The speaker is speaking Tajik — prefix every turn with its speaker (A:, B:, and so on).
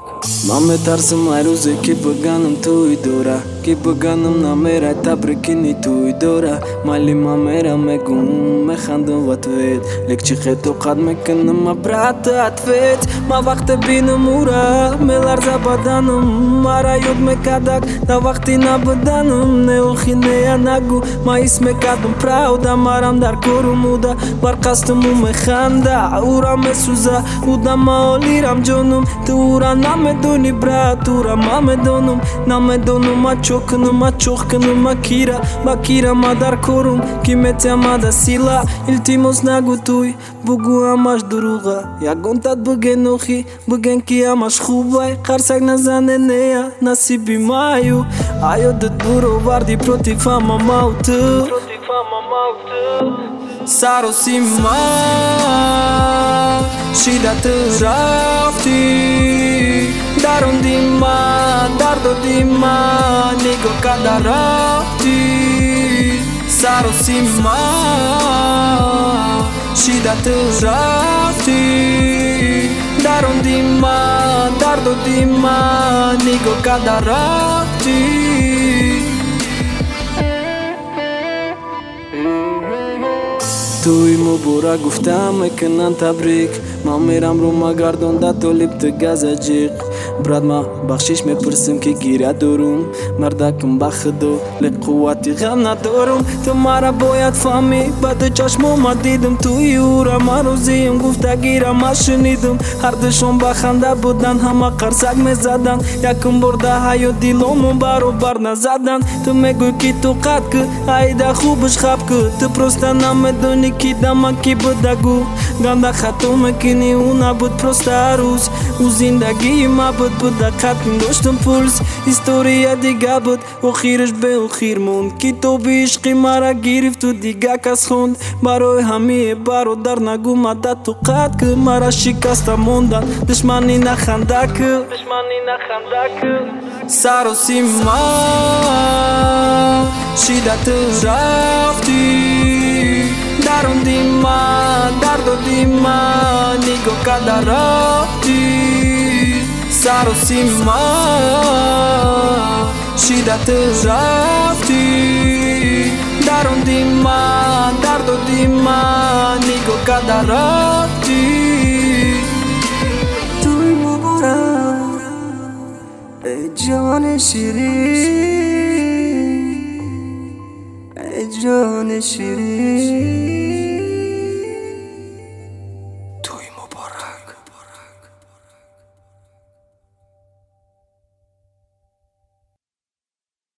A: من میترسم هر روزی که بگنم توی دوره که بگنم نمیره تبریکنی توی دوره مالی ما میرم میگم میخندم و توید لیک چی خیتو قد میکنم ما برات اتفید ما وقت بینم اورا میلرزه بدنم مرا یاد میکدک دا وقتی نبودنم نیوخی نیا نگو ما اسم کدم پراودا مرم در کرمودا بر قصدمو میخنده اورا میسوزه اودا ما لیرم جونم تو اورا نمیدونی برات اورا ما میدونم نمیدونم ما چوخ کنم ما کیرا ما در کرم کی میتما دا سیلا التیموس نگو توی بگو همش دروغه یکون تد بگن نوخی بگن کی همش خوبه قرصک نزنه نیا نصیبی مایو آیو دورو وردی پروتی فاما موتو سر و سیما شیدت رفتی درون دیما درد و دیما نیگو کده رفتی سر و سیما شیدت رفتی درون دیما درد و دیما نیگو کده رفتی توی مبورا گفتم میکنن تبریک ما میرم رو ما گردونده تو لیبت گازه جیق براد ما بخشیش میپرسم که گیره دارم مردکم بخدو لیک قواتی غم ندارم تو مرا باید فهمی بعد چشمو ما دیدم توی اورا ما روزیم گفته گیره ما شنیدم هر دشون بخنده بودن همه قرصک میزدن یکم برده های و دیلومون برابر نزدن تو میگوی که تو قد که ایده خوبش خب که تو پرسته نمیدونی کی دما کی بودگو گنده خطو میکنی اونا بود پروست روز او زندگی ما بود دقت داشتم پولس هیستوریا دیگه بود و خیرش به و خیر موند کی تو بیشقی مرا گرفت و دیگه کس خوند برای همه برادر نگو مدد تو قد که مرا شکست موندن دشمنی نخنده که سر و سیما شیدت رفتی درون دیما درد و دیما نیگو کده رفتی سر و سیما شیدت رفتی درون دیما درد و دیما نیگو کده رفتی
B: توی مبارم ای جان شیرین ای جان شیرین